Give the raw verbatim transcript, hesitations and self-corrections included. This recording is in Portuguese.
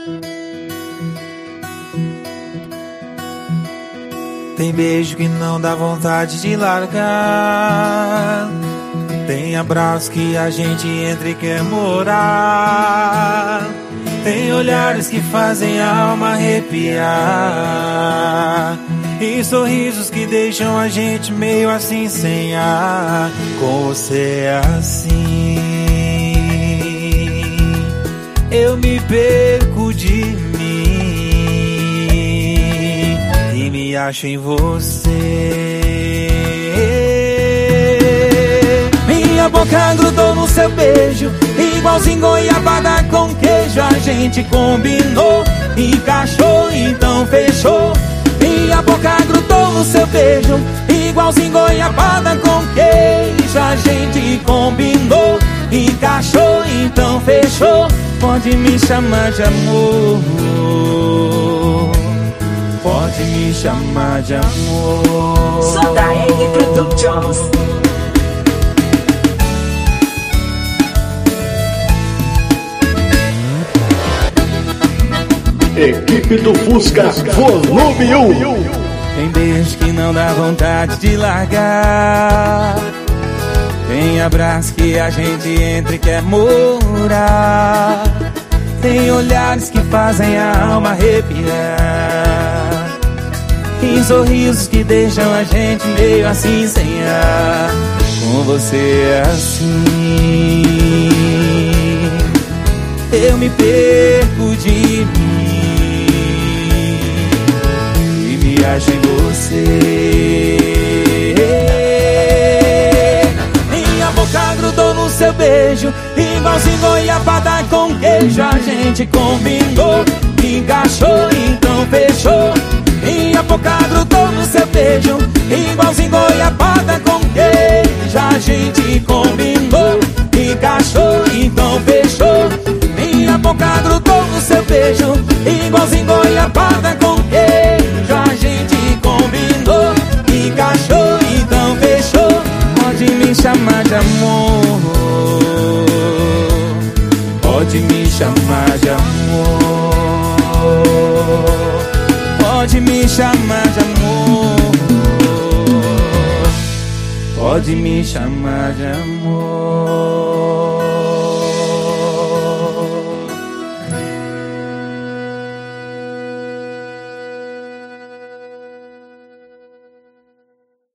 Tem beijo que não dá vontade de largar. Tem abraço que a gente entra e quer morar. Tem olhares que fazem a alma arrepiar. E sorrisos que deixam a gente meio assim sem ar. Com você é assim, eu me perco de mim e me acho em você. Minha boca grudou no seu beijo, igualzinho goiabada com queijo. A gente combinou, encaixou, então fechou. Minha boca grudou no seu beijo, igualzinho goiabada com queijo. A gente combinou, encaixou, então fechou. Pode me chamar de amor, pode me chamar de amor. Só da R Productions. Equipe do Fusca, volume um. Tem beijo que não dá vontade de largar. Tem abraço que a gente entra e quer morar. Tem olhares que fazem a alma arrepiar. Tem sorrisos que deixam a gente meio assim sem ar. Com você é assim, eu me perco de mim e me acho em você. Minha boca grudou no seu beijo, igualzinho goiabada com queijo. A gente combinou, encaixou, então fechou. Minha boca grudou no seu beijo, igualzinho goiabada com queijo. A gente combinou, encaixou, então fechou. Minha boca grudou no seu beijo, igualzinho goiabada com queijo. A gente combinou, encaixou, então fechou. Pode me chamar de amor, pode me chamar de amor, pode me chamar de amor, pode me chamar de amor.